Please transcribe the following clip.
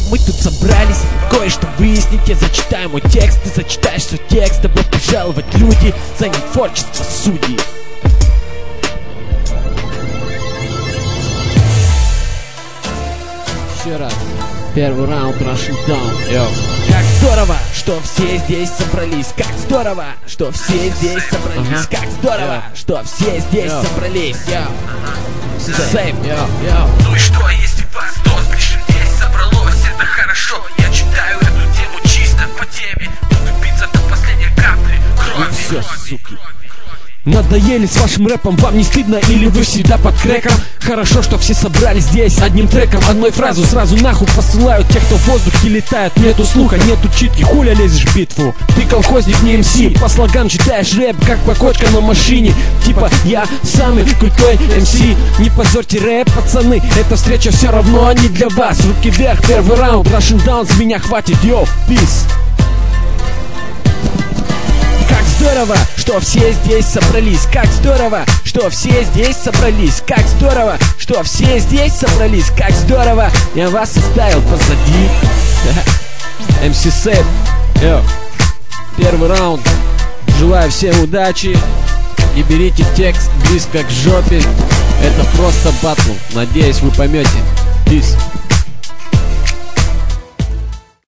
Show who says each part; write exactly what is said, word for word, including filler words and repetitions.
Speaker 1: мы тут собрались кое-что выяснить. Я зачитаю мой текст, ты зачитаешь свой текст. Добро пожаловать, люди, за нетворчество судьи. Еще раз. Первый раунд, Russian Down. Йо. Как здорово, что все здесь собрались. Как здорово, что все здесь собрались. Ага. Как здорово, Йо. что все здесь Йо. собрались. Йо. Сейф.
Speaker 2: Ну и что, если вас сто лишь здесь собралось, это хорошо. Я читаю эту тему чисто по теме. Буду биться до последней капли крови.
Speaker 1: Ну все, суки. Надоели с вашим рэпом, вам не стыдно или вы всегда под крэком? Хорошо, что все собрались здесь одним треком. Одной фразу сразу нахуй посылают те, кто в воздухе летает. Нету слуха, нету читки, хуля лезешь в битву? Ты колхозник, не эм си, по слогам читаешь рэп, как покочка на машине. Типа я самый крутой эм си. Не позорьте рэп, пацаны, эта встреча все равно не для вас. Руки вверх, первый раунд, Russian Down, с меня хватит, йоу, peace. Как здорово, что все здесь собрались. Как здорово, что все здесь собрались. Как здорово, что все здесь собрались. Как здорово, я вас оставил позади. эм си Сейф. Йо. Первый раунд. Желаю всем удачи. Не берите текст близко к жопе. Это просто батл. Надеюсь, вы поймете. Peace.